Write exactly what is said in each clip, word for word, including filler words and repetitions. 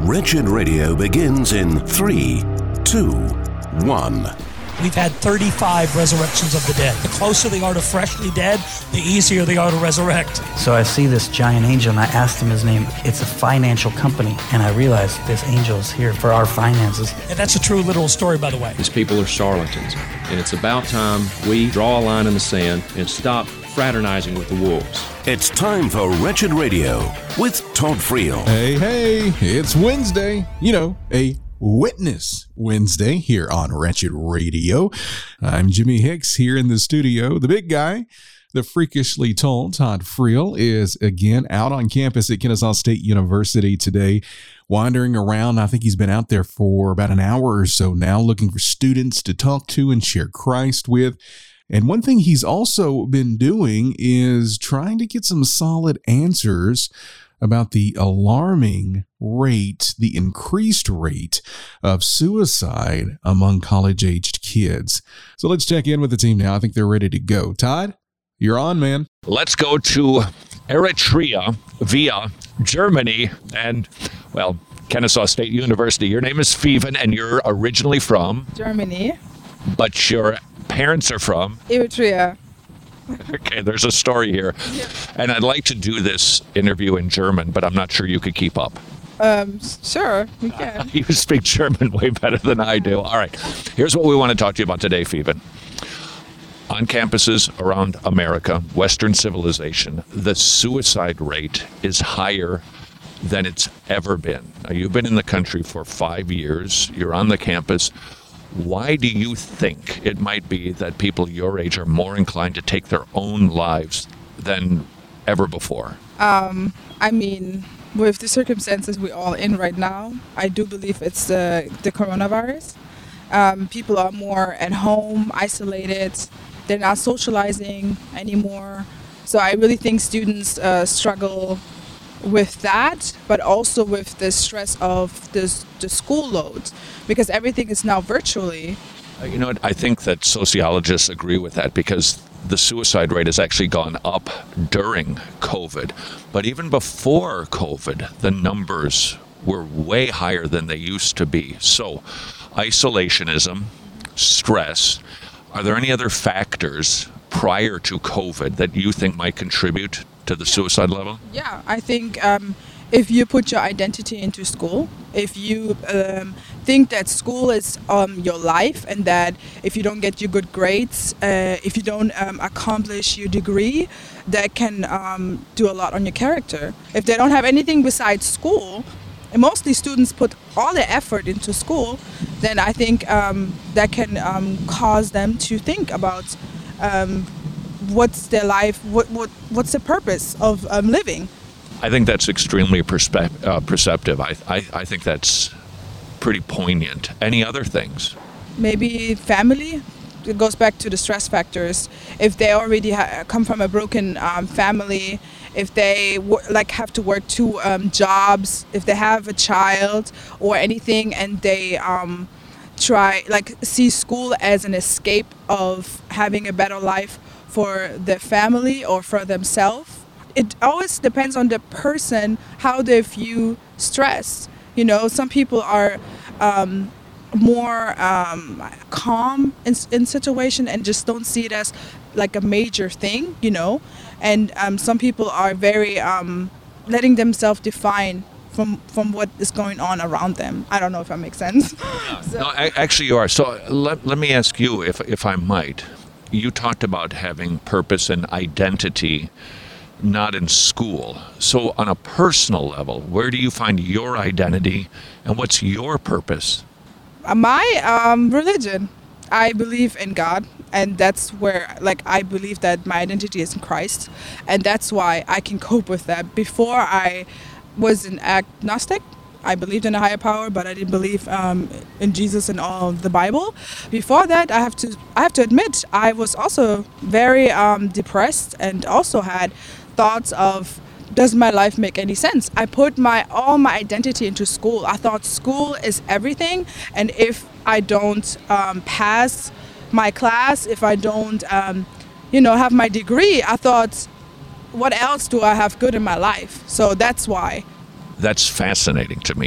Wretched Radio begins in three, two, one. We've had thirty-five resurrections of the dead. The closer they are to freshly dead, the easier they are to resurrect. So I see this giant angel, and I asked him his name. It's a financial company, and I realized this angel is here for our finances. And that's a true literal story, by the way. These people are charlatans, and it's about time we draw a line in the sand and stop fraternizing with the wolves. It's time for Wretched Radio with Todd Friel. Hey, hey, it's Wednesday. You know, a Witness Wednesday here on Wretched Radio. I'm Jimmy Hicks here in the studio. The big guy, the freakishly tall Todd Friel, is again out on campus at Kennesaw State University today, wandering around. I think he's been out there for about an hour or so now, looking for students to talk to and share Christ with. And one thing he's also been doing is trying to get some solid answers about the alarming rate, the increased rate of suicide among college-aged kids. So let's check in with the team now. I think they're ready to go. Todd, you're on, man. Let's go to Eritrea via Germany and, well, Kennesaw State University. Your name is Feven, and you're originally from? Germany. But your parents are from? Eritrea. Okay, there's a story here. Yeah. And I'd like to do this interview in German, but I'm not sure you could keep up. Um, sure, we can. Uh, you speak German way better than I do. All right, here's what we want to talk to you about today, Feven. On campuses around America, Western civilization, the suicide rate is higher than it's ever been. Now, you've been in the country for five years. You're on the campus. Why do you think it might be that people your age are more inclined to take their own lives than ever before? Um, I mean, with the circumstances we're all in right now, I do believe it's the, the coronavirus. Um, people are more at home, isolated. They're not socializing anymore. So I really think students uh, struggle with that, but also with the stress of this, the school load, because everything is now virtually. Uh, you know what? I think that sociologists agree with that, because the suicide rate has actually gone up during COVID. But even before COVID, the numbers were way higher than they used to be. So isolationism, stress, are there any other factors prior to COVID that you think might contribute to the suicide level? Yeah, I think um, if you put your identity into school, if you um, think that school is um, your life, and that if you don't get your good grades, uh, if you don't um, accomplish your degree, that can um, do a lot on your character. If they don't have anything besides school, and mostly students put all their effort into school, then I think um, that can um, cause them to think about um, what's their life, what, what what's the purpose of um, living. I think that's extremely perspe- uh, perceptive. I, I I think that's pretty poignant. Any other things? Maybe family. It goes back to the stress factors. If they already ha- come from a broken um, family, if they w- like have to work two um, jobs, if they have a child or anything, and they um, try like see school as an escape of having a better life for their family or for themselves. It always depends on the person, how they view stress. You know, some people are um, more um, calm in, in situation and just don't see it as like a major thing, you know. And um, some people are very um, letting themselves define from from what is going on around them. I don't know if that makes sense. so. No, actually you are. So let, let me ask you, if if I might. You talked about having purpose and identity not in school. So on a personal level, where do you find your identity and what's your purpose? My um, religion. I believe in God, and that's where, like, I believe that my identity is in Christ, and that's why I can cope with that. Before, I was an agnostic. I believed in a higher power, but I didn't believe um, in Jesus and all the Bible. Before that, I have to I have to admit, I was also very um, depressed, and also had thoughts of, does my life make any sense? I put my all my identity into school. I thought school is everything, and if I don't um, pass my class, if I don't, um, you know, have my degree, I thought, what else do I have good in my life? So that's why. That's fascinating to me.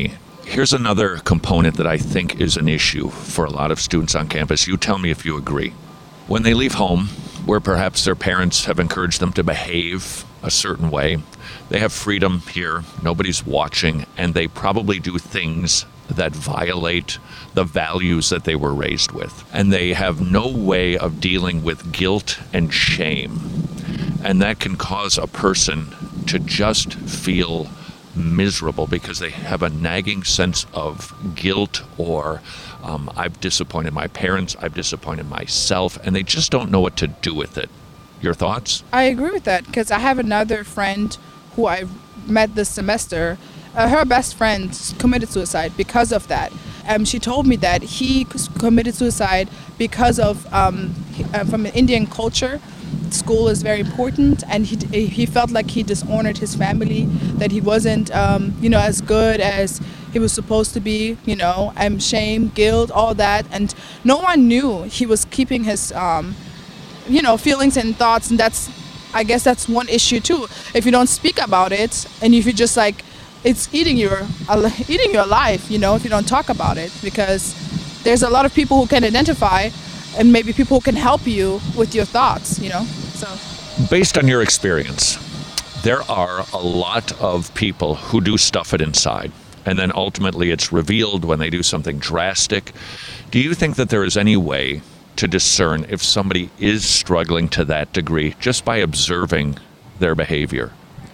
Here's another component that I think is an issue for a lot of students on campus. You tell me if you agree. When they leave home, where perhaps their parents have encouraged them to behave a certain way, they have freedom here, nobody's watching, and they probably do things that violate the values that they were raised with. And they have no way of dealing with guilt and shame. And that can cause a person to just feel miserable because they have a nagging sense of guilt or um, I've disappointed my parents, I've disappointed myself, and they just don't know what to do with it. Your thoughts? I agree with that because I have another friend who I met this semester. Uh, her best friend committed suicide because of that. Um, she told me that he committed suicide because of um, he, uh, from an Indian culture. School is very important, and he he felt like he dishonored his family, that he wasn't um, you know as good as he was supposed to be. You know, and shame, guilt, all that, and no one knew he was keeping his um, you know feelings and thoughts, and that's I guess that's one issue too. If you don't speak about it, and if you just like it's eating your uh, eating your life, you know, if you don't talk about it, because there's a lot of people who can identify. And maybe people can help you with your thoughts, you know. So, based on your experience, there are a lot of people who do stuff it inside, and then ultimately it's revealed when they do something drastic. Do you think that there is any way to discern if somebody is struggling to that degree just by observing their behavior?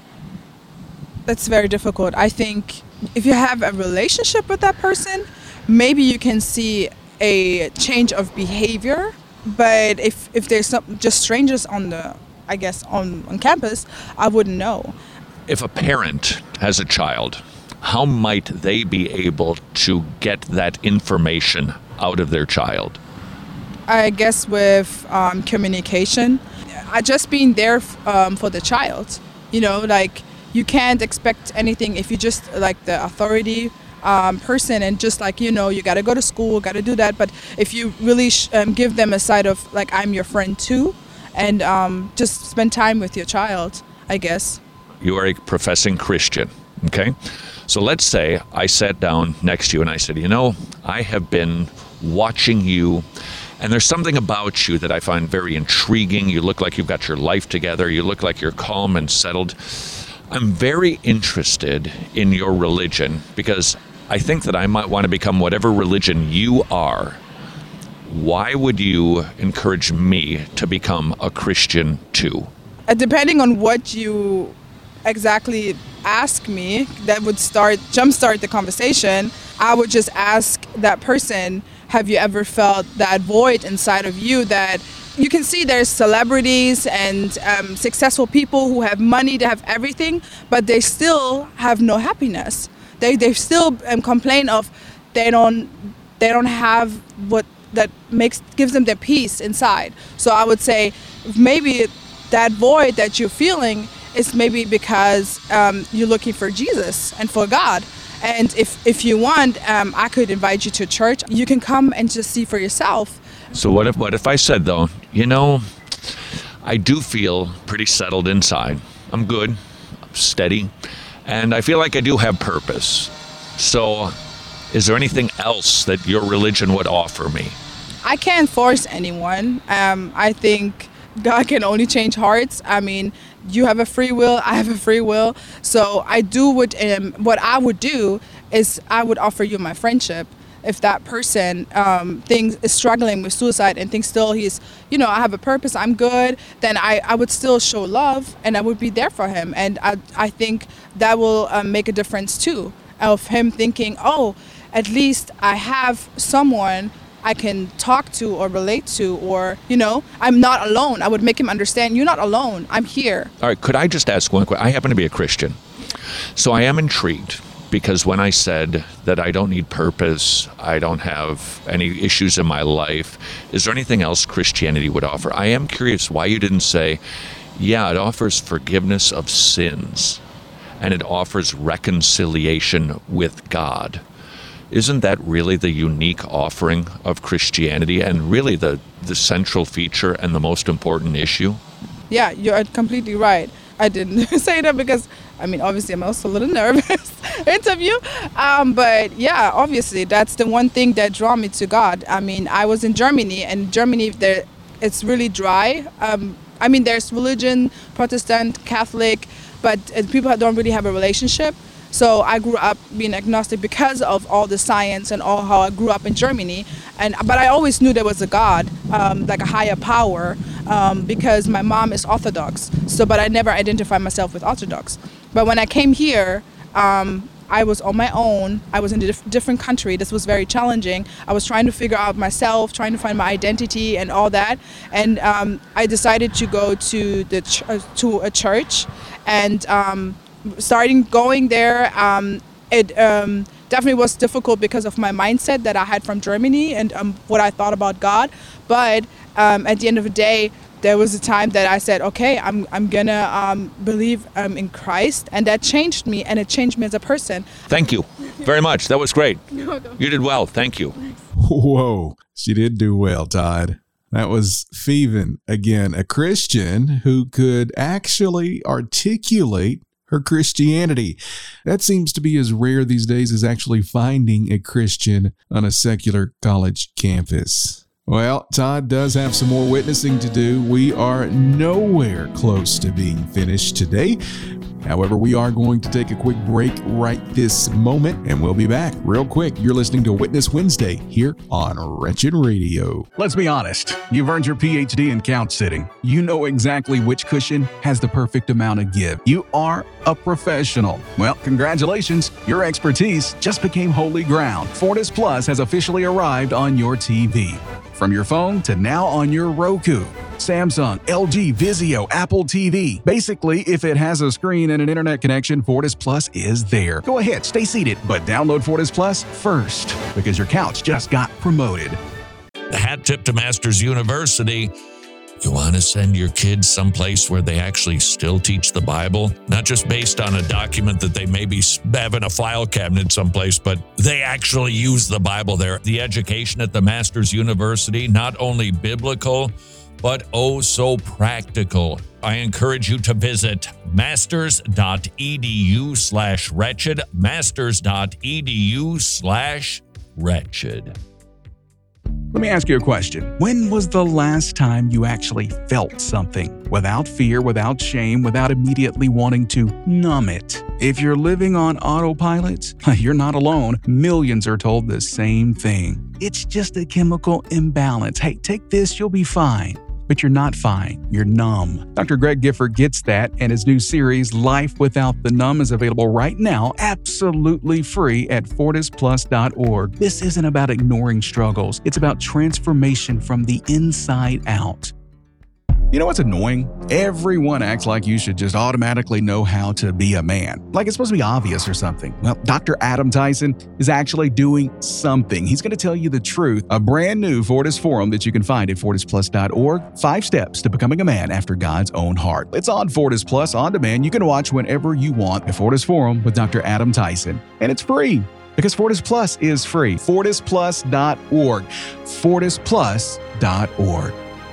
That's very difficult. I think if you have a relationship with that person, maybe you can see a change of behavior, but if if there's some just strangers on the I guess on, on campus, I wouldn't know. If a parent has a child, how might they be able to get that information out of their child? I guess with um, communication, I just being there f- um, for the child. You know, like you can't expect anything if you just like the authority Um, person and just like, you know, you got to go to school, got to do that. But if you really sh- um, give them a side of like, I'm your friend too, and um, just spend time with your child, I guess. You are a professing Christian, okay? So let's say I sat down next to you and I said, you know, I have been watching you, and there's something about you that I find very intriguing. You look like you've got your life together. You look like you're calm and settled. I'm very interested in your religion because I think that I might want to become whatever religion you are. Why would you encourage me to become a Christian too? Uh, depending on what you exactly ask me, that would start jumpstart the conversation. I would just ask that person, have you ever felt that void inside of you that you can see there's celebrities and um, successful people who have money, they have everything, but they still have no happiness. They they still um, complain of they don't they don't have what that makes gives them their peace inside. So I would say maybe that void that you're feeling is maybe because um, you're looking for Jesus and for God. And if if you want, um, I could invite you to church. You can come and just see for yourself. So what if what if I said though, you know, I do feel pretty settled inside. I'm good, I'm steady, and I feel like I do have purpose. So is there anything else that your religion would offer me? I can't force anyone. Um, I think God can only change hearts. I mean, you have a free will, I have a free will. So I do what um, what I would do is I would offer you my friendship. If that person um, thinks is struggling with suicide and thinks still he's, you know, I have a purpose, I'm good, then I, I would still show love and I would be there for him. And I I think that will um, make a difference too, of him thinking, oh, at least I have someone I can talk to or relate to, or, you know, I'm not alone. I would make him understand, you're not alone, I'm here. All right, could I just ask one question? I happen to be a Christian, so I am intrigued. Because when I said that I don't need purpose, I don't have any issues in my life, is there anything else Christianity would offer? I am curious why you didn't say, yeah, it offers forgiveness of sins, and it offers reconciliation with God. Isn't that really the unique offering of Christianity and really the, the central feature and the most important issue? Yeah, you're completely right. I didn't say that because, I mean, obviously I'm also a little nervous interview. Um, but yeah, obviously that's the one thing that drew me to God. I mean, I was in Germany, and Germany, there, it's really dry. Um, I mean, there's religion, Protestant, Catholic, but uh, people don't really have a relationship. So I grew up being agnostic because of all the science and all how I grew up in Germany. And but I always knew there was a God, um, like a higher power, um, because my mom is Orthodox. So, but I never identified myself with Orthodox. But when I came here, um, I was on my own. I was in a diff- different country. This was very challenging. I was trying to figure out myself, trying to find my identity and all that. And um, I decided to go to the ch- uh, to a church, and um, starting going there, um, it um, definitely was difficult because of my mindset that I had from Germany and um, what I thought about God. But um, at the end of the day, there was a time that I said, okay, I'm I'm gonna um, believe um, in Christ, and that changed me, and it changed me as a person. Thank you very much. That was great. You did well. Thank you. Whoa, she did do well, Todd. That was Pheven, again, a Christian who could actually articulate her Christianity. That seems to be as rare these days as actually finding a Christian on a secular college campus. Well, Todd does have some more witnessing to do. We are nowhere close to being finished today. However, we are going to take a quick break right this moment, and we'll be back real quick. You're listening to Witness Wednesday here on Wretched Radio. Let's be honest. You've earned your P H D in couch sitting. You know exactly which cushion has the perfect amount of give. You are a professional. Well, congratulations. Your expertise just became holy ground. Fortis Plus has officially arrived on your T V. From your phone to now on your Roku, Samsung, L G, Vizio, Apple T V. Basically, if it has a screen and an internet connection, Fortis Plus is there. Go ahead, stay seated, but download Fortis Plus first because your couch just got promoted. The hat tip to Masters University. You want to send your kids someplace where they actually still teach the Bible, not just based on a document that they maybe have in a file cabinet someplace, but they actually use the Bible there. The education at the Masters University, not only biblical, but oh so practical. I encourage you to visit masters.edu slash wretched, masters.edu slash wretched. Let me ask you a question. When was the last time you actually felt something without fear, without shame, without immediately wanting to numb it? If you're living on autopilot, you're not alone. Millions are told the same thing. It's just a chemical imbalance. Hey, take this, you'll be fine. But you're not fine. You're numb. Doctor Greg Gifford gets that, and his new series, Life Without the Numb, is available right now, absolutely free at fortis plus dot org. This isn't about ignoring struggles. It's about transformation from the inside out. You know what's annoying? Everyone acts like you should just automatically know how to be a man. Like it's supposed to be obvious or something. Well, Doctor Adam Tyson is actually doing something. He's going to tell you the truth. A brand new Fortis Forum that you can find at fortis plus dot org. Five steps to becoming a man after God's own heart. It's on Fortis Plus on demand. You can watch whenever you want the Fortis Forum with Doctor Adam Tyson. And it's free because Fortis Plus is free. fortis plus dot org. fortis plus dot org.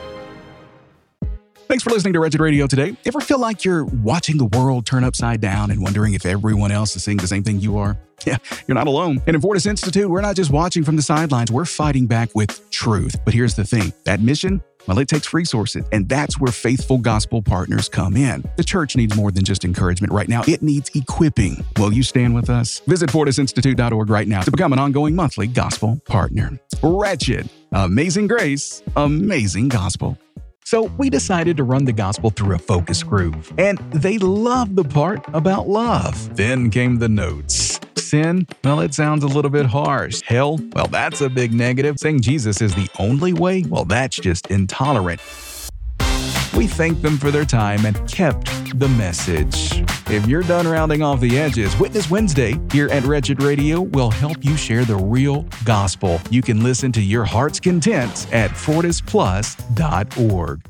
Thanks for listening to Wretched Radio today. Ever feel like you're watching the world turn upside down and wondering if everyone else is seeing the same thing you are? Yeah, you're not alone. And in Fortis Institute, we're not just watching from the sidelines, we're fighting back with truth. But here's the thing, that mission, well, it takes resources, and that's where faithful gospel partners come in. The church needs more than just encouragement right now. It needs equipping. Will you stand with us? Visit fortis institute dot org right now to become an ongoing monthly gospel partner. Wretched, amazing grace, amazing gospel. So we decided to run the gospel through a focus group, and they loved the part about love. Then came the notes. Sin, well, it sounds a little bit harsh. Hell, well, that's a big negative. Saying Jesus is the only way, well, that's just intolerant. We thanked them for their time and kept the message. If you're done rounding off the edges, Witness Wednesday here at Wretched Radio will help you share the real gospel. You can listen to your heart's content at fortis plus dot org.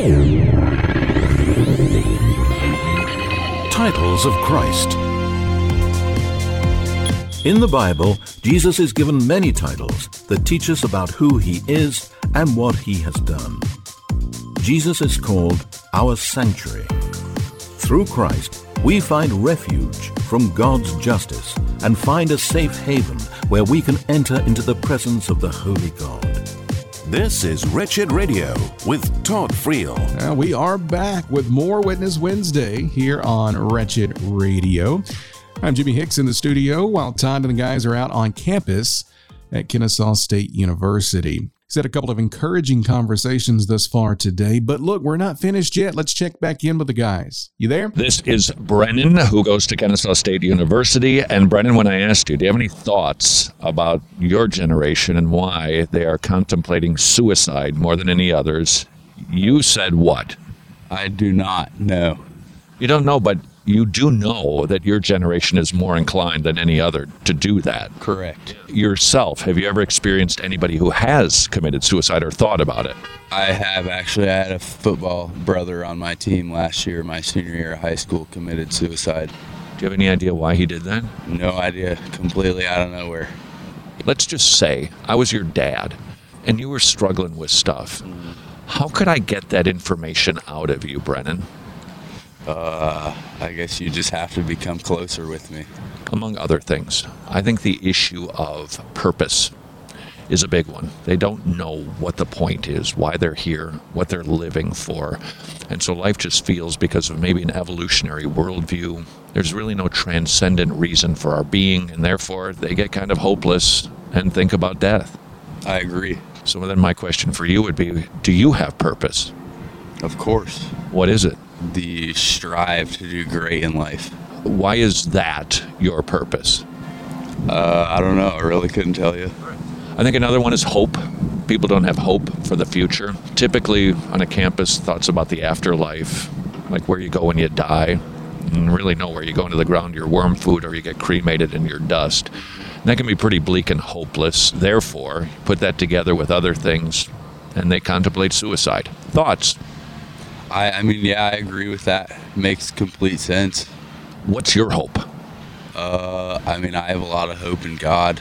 Titles of Christ. In the Bible, Jesus is given many titles that teach us about who he is and what he has done. Jesus is called our sanctuary. Through Christ, we find refuge from God's justice and find a safe haven where we can enter into the presence of the Holy God. This is Wretched Radio with Todd Friel. Uh, we are back with more Witness Wednesday here on Wretched Radio. I'm Jimmy Hicks in the studio while Todd and the guys are out on campus at Kennesaw State University. He's had a couple of encouraging conversations thus far today, but look, we're not finished yet. Let's check back in with the guys. You there? This is Brennan, who goes to Kennesaw State University. And Brennan, when I asked you, do you have any thoughts about your generation and why they are contemplating suicide more than any others? You said what? I do not know. You don't know, but you do know that your generation is more inclined than any other to do that. Correct. Yourself, have you ever experienced anybody who has committed suicide or thought about it? I have actually. I had a football brother on my team last year, my senior year of high school, committed suicide. Do you have any idea why he did that? No idea. Completely out of nowhere. Let's just say I was your dad and you were struggling with stuff. Mm. How could I get that information out of you, Brennan? Uh, I guess you just have to become closer with me. Among other things, I think the issue of purpose is a big one. They don't know what the point is, why they're here, what they're living for. And so life just feels, because of maybe an evolutionary worldview, there's really no transcendent reason for our being, and therefore they get kind of hopeless and think about death. I agree. So then my question for you would be, do you have purpose? Of course. What is it? The strive to do great in life. Why is that your purpose? Uh, I don't know. I really couldn't tell you. I think another one is hope. People don't have hope for the future. Typically on a campus, thoughts about the afterlife, like where you go when you die, and really nowhere. You go into the ground, you're worm food, or you get cremated and you're dust. And that can be pretty bleak and hopeless. Therefore, put that together with other things, and they contemplate suicide. Thoughts? I, I mean, yeah, I agree with that. Makes complete sense. What's your hope? Uh, I mean, I have a lot of hope in God.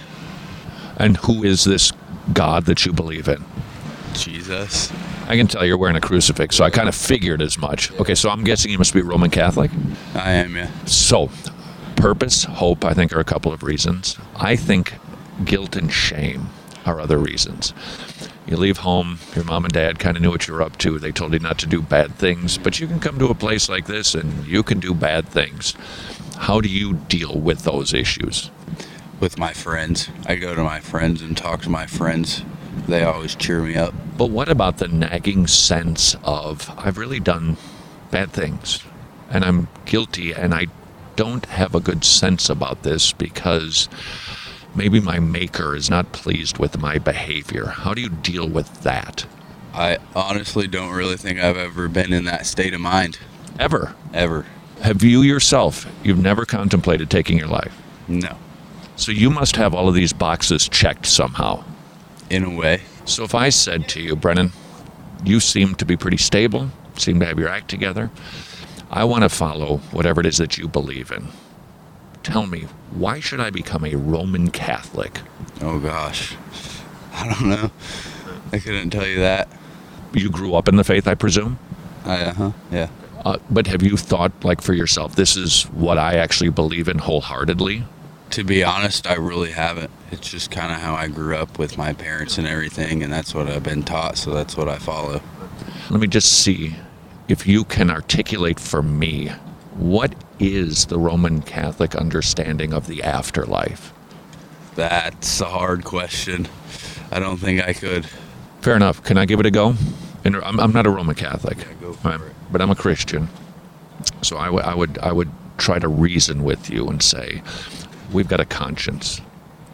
And who is this God that you believe in? Jesus. I can tell you're wearing a crucifix, so I kind of figured as much. Okay, so I'm guessing you must be Roman Catholic? I am, yeah. So, purpose, hope, I think, are a couple of reasons. I think guilt and shame are other reasons. You leave home, your mom and dad kind of knew what you were up to. They told you not to do bad things, but you can come to a place like this and you can do bad things. How do you deal with those issues? With my friends. I go to my friends and talk to my friends. They always cheer me up. But what about the nagging sense of, I've really done bad things and I'm guilty and I don't have a good sense about this because maybe my maker is not pleased with my behavior. How do you deal with that? I honestly don't really think I've ever been in that state of mind. Ever? Ever. Have you yourself, you've never contemplated taking your life? No. So you must have all of these boxes checked somehow. In a way. So if I said to you, Brennan, you seem to be pretty stable, seem to have your act together. I want to follow whatever it is that you believe in. Tell me, why should I become a Roman Catholic? Oh, gosh. I don't know. I couldn't tell you that. You grew up in the faith, I presume? I, uh-huh, yeah. Uh, but have you thought, like, for yourself, this is what I actually believe in wholeheartedly? To be honest, I really haven't. It's just kind of how I grew up with my parents and everything, and that's what I've been taught, so that's what I follow. Let me just see if you can articulate for me, what is the Roman Catholic understanding of the afterlife? That's a hard question. I don't think I could. Fair enough. Can I give it a go? And I'm, I'm not a Roman Catholic, yeah, go for I'm, it. but I'm a Christian. So I, w- I would I would try to reason with you and say, we've got a conscience,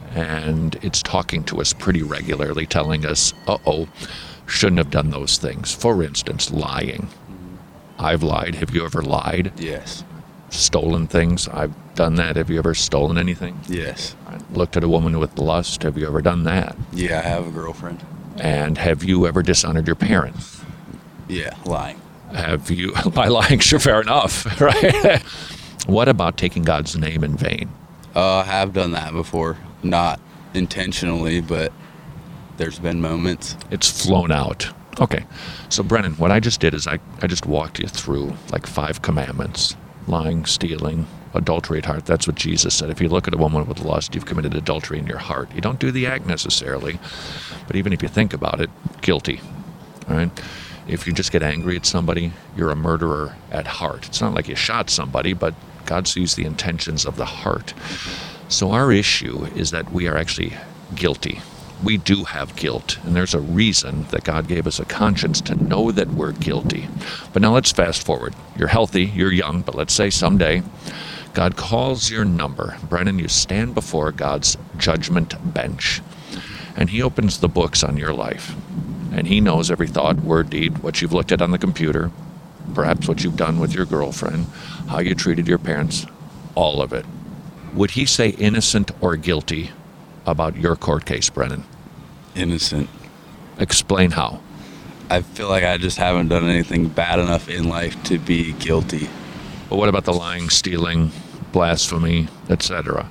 and it's talking to us pretty regularly, telling us, uh-oh, shouldn't have done those things. For instance, lying. I've lied. Have you ever lied? Yes. Stolen things. I've done that. Have you ever stolen anything? Yes. Looked at a woman with lust. Have you ever done that? Yeah, I have a girlfriend. And have you ever dishonored your parents? Yeah, lying. Have you, by lying, sure, fair enough, right? What about taking God's name in vain? Uh, I have done that before. Not intentionally, but there's been moments. It's flown out. Okay, so Brennan, what I just did is I, I just walked you through like five commandments: lying, stealing, adultery at heart. That's what Jesus said. If you look at a woman with lust, you've committed adultery in your heart. You don't do the act necessarily, but even if you think about it, guilty. All right? If you just get angry at somebody, you're a murderer at heart. It's not like you shot somebody, but God sees the intentions of the heart. So our issue is that we are actually guilty. We do have guilt, and there's a reason that God gave us a conscience to know that we're guilty. But now let's fast forward. You're healthy, you're young, but let's say someday God calls your number. Brennan, you stand before God's judgment bench, and he opens the books on your life. And he knows every thought, word, deed, what you've looked at on the computer, perhaps what you've done with your girlfriend, how you treated your parents, all of it. Would he say innocent or guilty about your court case, Brennan? Innocent. Explain how. I feel like I just haven't done anything bad enough in life to be guilty. But what about the lying, stealing, blasphemy, et cetera?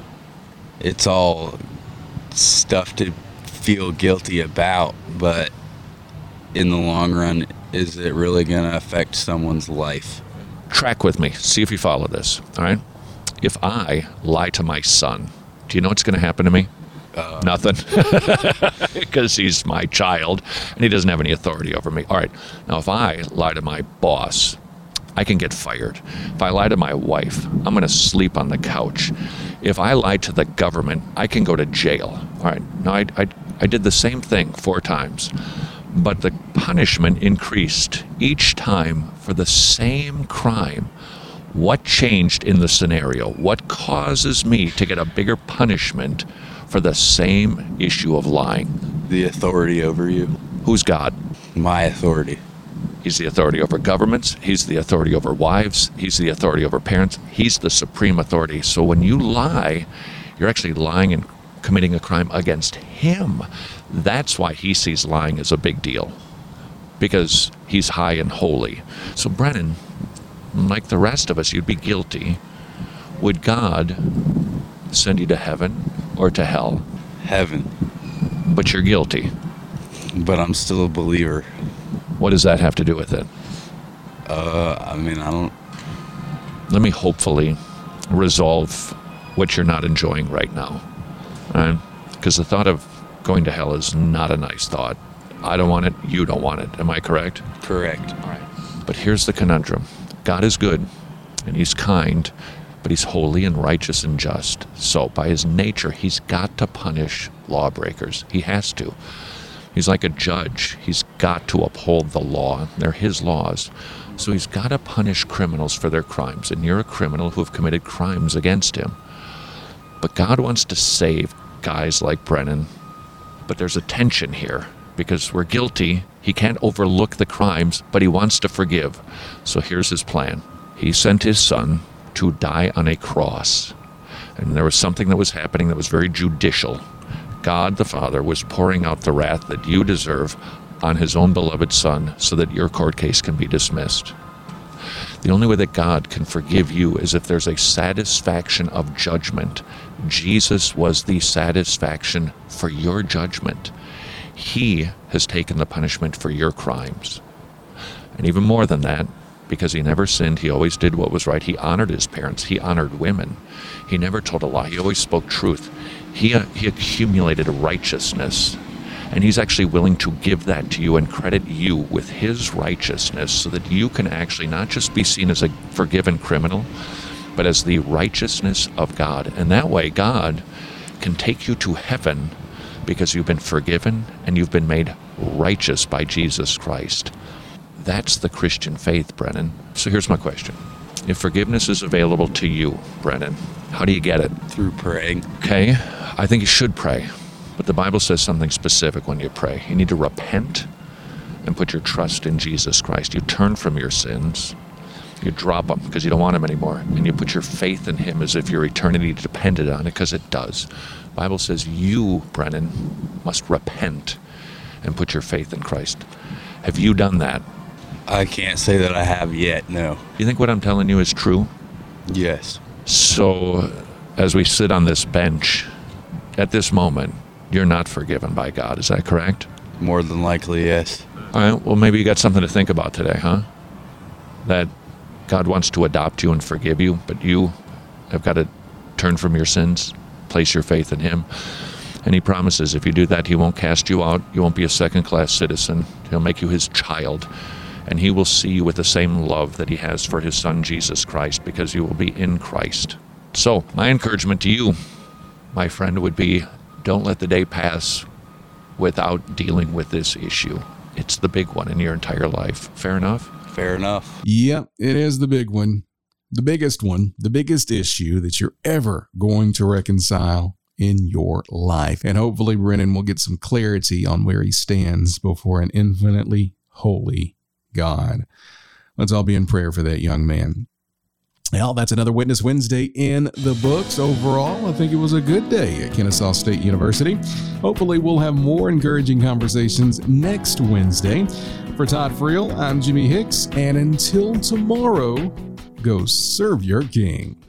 It's all stuff to feel guilty about, but in the long run, is it really going to affect someone's life? Track with me. See if you follow this, all right? If I lie to my son, do you know what's going to happen to me? Uh, Nothing. Because he's my child, and he doesn't have any authority over me. All right. Now, if I lie to my boss, I can get fired. If I lie to my wife, I'm going to sleep on the couch. If I lie to the government, I can go to jail. All right. Now, I, I, I did the same thing four times, but the punishment increased each time for the same crime. What changed in the scenario? What causes me to get a bigger punishment for the same issue of lying? The authority over you. Who's God? My authority. He's the authority over governments. He's the authority over wives. He's the authority over parents. He's the supreme authority. So when you lie, you're actually lying and committing a crime against him. That's why he sees lying as a big deal, because he's high and holy. So Brennan, like the rest of us, you'd be guilty. Would God send you to heaven or to hell? Heaven. But you're guilty. But I'm still a believer. What does that have to do with it? Uh, I mean, I don't... Let me hopefully resolve what you're not enjoying right now. Right? Because the thought of going to hell is not a nice thought. I don't want it. You don't want it. Am I correct? Correct. All right. But here's the conundrum. God is good, and he's kind, but he's holy and righteous and just. So by his nature, he's got to punish lawbreakers. He has to. He's like a judge. He's got to uphold the law. They're his laws. So he's got to punish criminals for their crimes. And you're a criminal who have committed crimes against him. But God wants to save guys like Brennan. But there's a tension here, because we're guilty. He can't overlook the crimes, but he wants to forgive. So here's his plan. He sent his son to die on a cross. And there was something that was happening that was very judicial. God the Father was pouring out the wrath that you deserve on his own beloved son so that your court case can be dismissed. The only way that God can forgive you is if there's a satisfaction of judgment. Jesus was the satisfaction for your judgment. He has taken the punishment for your crimes. And even more than that, because he never sinned, he always did what was right. He honored his parents. He honored women. He never told a lie. He always spoke truth. He, uh, he accumulated righteousness. And he's actually willing to give that to you and credit you with his righteousness so that you can actually not just be seen as a forgiven criminal, but as the righteousness of God. And that way, God can take you to heaven because you've been forgiven and you've been made righteous by Jesus Christ. That's the Christian faith, Brennan. So here's my question. If forgiveness is available to you, Brennan, how do you get it? Through praying. Okay, I think you should pray. But the Bible says something specific when you pray. You need to repent and put your trust in Jesus Christ. You turn from your sins. You drop them because you don't want them anymore. And you put your faith in him as if your eternity depended on it, because it does. The Bible says you, Brennan, must repent and put your faith in Christ. Have you done that? I can't say that I have yet, no. You think what I'm telling you is true? Yes. So, as we sit on this bench, at this moment, you're not forgiven by God. Is that correct? More than likely, yes. All right, well, maybe you got something to think about today, huh? That God wants to adopt you and forgive you, but you have got to turn from your sins, place your faith in him. And he promises if you do that, he won't cast you out. You won't be a second-class citizen. He'll make you his child. And he will see you with the same love that he has for his son, Jesus Christ, because you will be in Christ. So my encouragement to you, my friend, would be don't let the day pass without dealing with this issue. It's the big one in your entire life. Fair enough? Fair enough. Yep, it is the big one. The biggest one, the biggest issue that you're ever going to reconcile in your life. And hopefully Brennan will get some clarity on where he stands before an infinitely holy God. Let's all be in prayer for that young man. Well, that's another Witness Wednesday in the books. Overall, I think it was a good day at Kennesaw State University. Hopefully we'll have more encouraging conversations next Wednesday. For Todd Friel, I'm Jimmy Hicks, and until tomorrow, go serve your king.